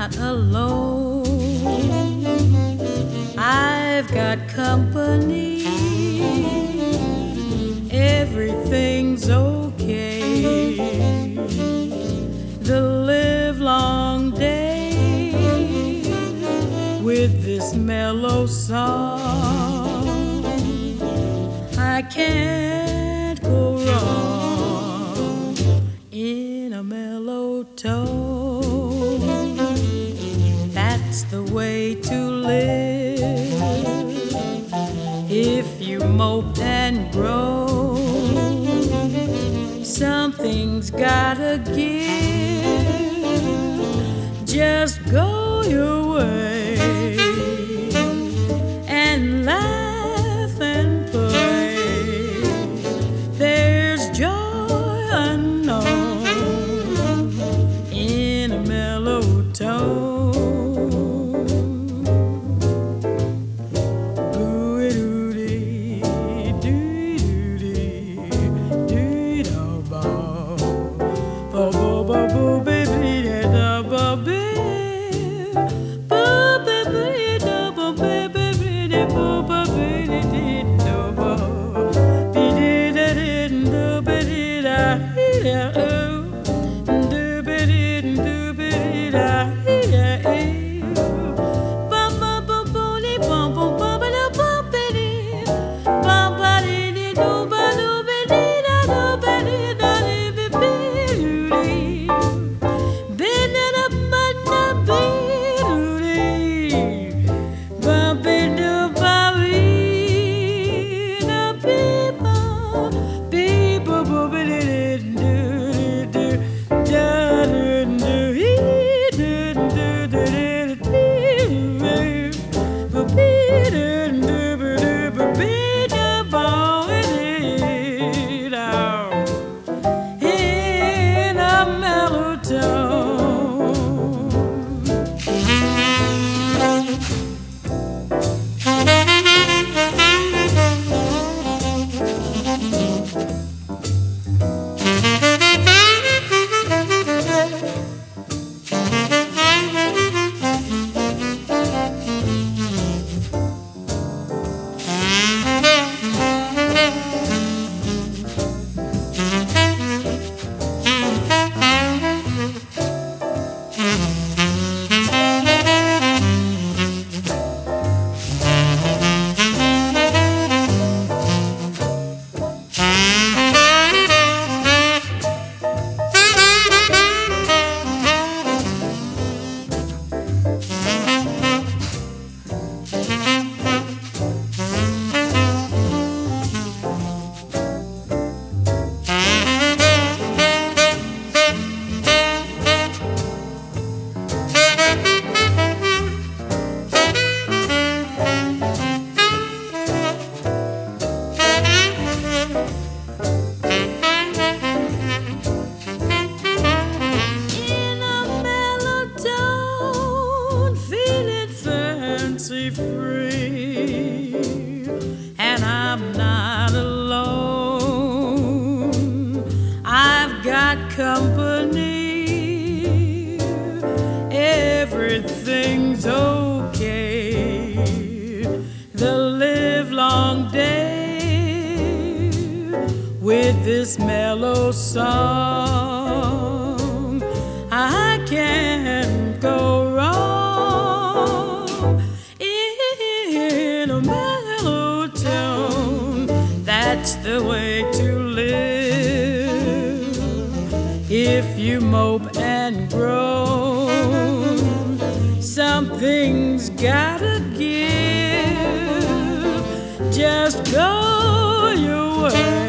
not alone. I've got company. Everything's okay. The livelong day with this mellow song, I can't go wrong in a mellow tone. That's the way to live. If you mope and groan, something's gotta give. Just go your way and laugh and play. There's joy unknown in a mellow tone. Free, and I'm not alone. I've got company. Everything's okay. The livelong day with this mellow song, I can't go wrong. That's the way to live. If you mope and groan, something's gotta give. Just go your way